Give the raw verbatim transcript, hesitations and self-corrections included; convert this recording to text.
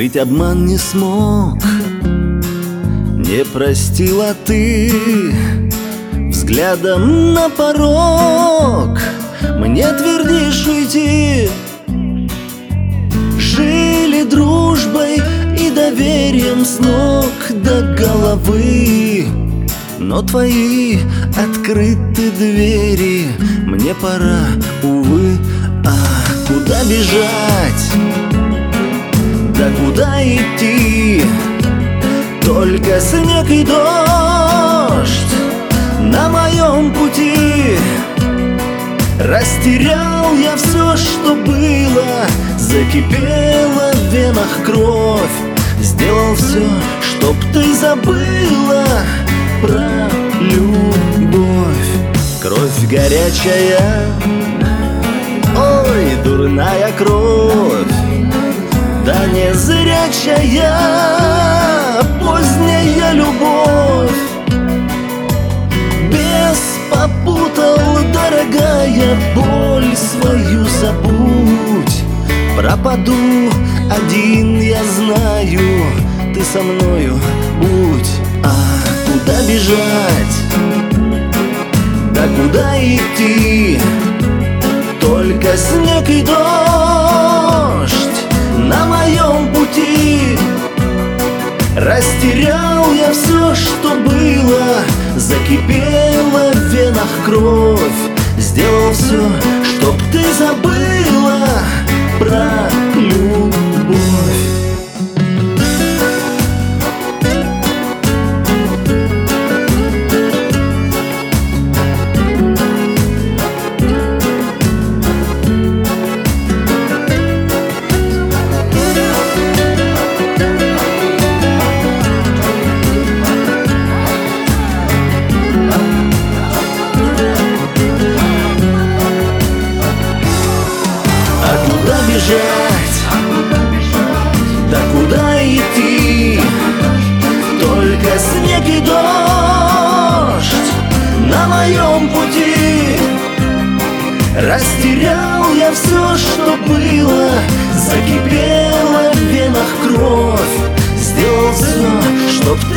Скрыть обман не смог, не простила ты. Взглядом на порог мне твердишь уйти. Жили дружбой и доверием с ног до головы, но твои открыты двери. Мне пора, увы, а куда бежать? Да куда идти? Только снег и дождь на моем пути. Растерял я все, что было, закипела в венах кровь. Сделал все, чтоб ты забыла про любовь. Кровь горячая, ой, дурная кровь, да не зрячая поздняя любовь. Бес попутал, дорогая, боль свою забудь. Пропаду один, я знаю, ты со мною будь. А куда бежать? Да куда идти? Только снег и дождь на моем пути. Растерял я все, что было, закипела в венах кровь. Сделал все, чтоб ты забыла про любовь. Да куда идти? Только снег и дождь на моем пути. Растерял я все, что было, закипела в венах кровь. Сделал все, чтоб ты